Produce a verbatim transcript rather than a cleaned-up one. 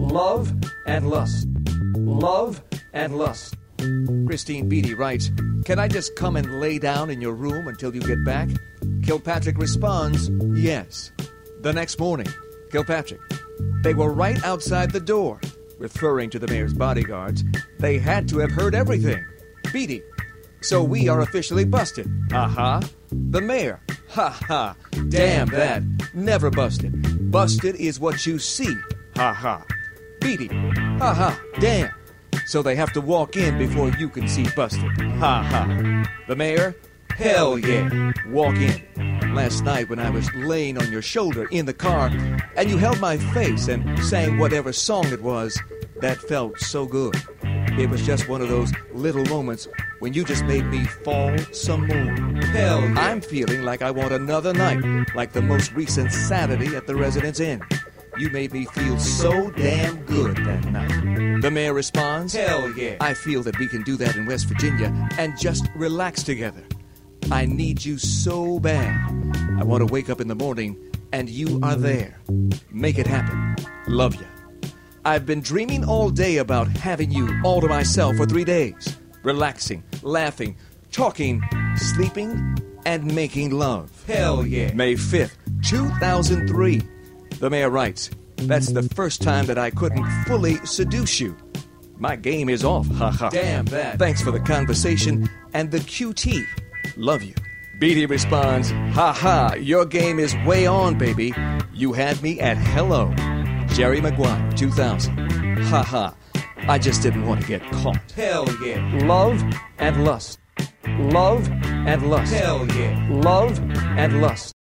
Love and lust. Love and lust. Christine Beatty writes, "Can I just come and lay down in your room until you get back?" Kilpatrick responds, "Yes." The next morning, Kilpatrick, "They were right outside the door," referring to the mayor's bodyguards. "They had to have heard everything." Beatty, "So we are officially busted." Uh-huh. The mayor, "Ha ha. Damn that. Never busted. Busted is what you see. Ha ha." Beatty, "Ha ha. Damn. So they have to walk in before you can see busted. Ha ha." The mayor, "Hell yeah. Walk in. Last night when I was laying on your shoulder in the car and you held my face and sang whatever song it was, that felt so good. It was just one of those little moments when you just made me fall some more. Hell yeah. I'm feeling like I want another night, like the most recent Saturday at the Residence Inn. You made me feel so damn good that night." The mayor responds, "Hell yeah. I feel that we can do that in West Virginia and just relax together. I need you so bad. I want to wake up in the morning and you are there. Make it happen. Love ya. I've been dreaming all day about having you all to myself for three days. Relaxing, laughing, talking, sleeping, and making love. Hell yeah. May fifth, two thousand three. The mayor writes, "That's the first time that I couldn't fully seduce you. My game is off, haha. Damn that. Thanks for the conversation and the Q T. Love you." Beatty responds, "Haha, your game is way on, baby. You had me at hello." Jerry Maguire, two thousand. Haha, I just didn't want to get caught. Hell yeah. Love and lust. Love and lust. Hell yeah. Love and lust.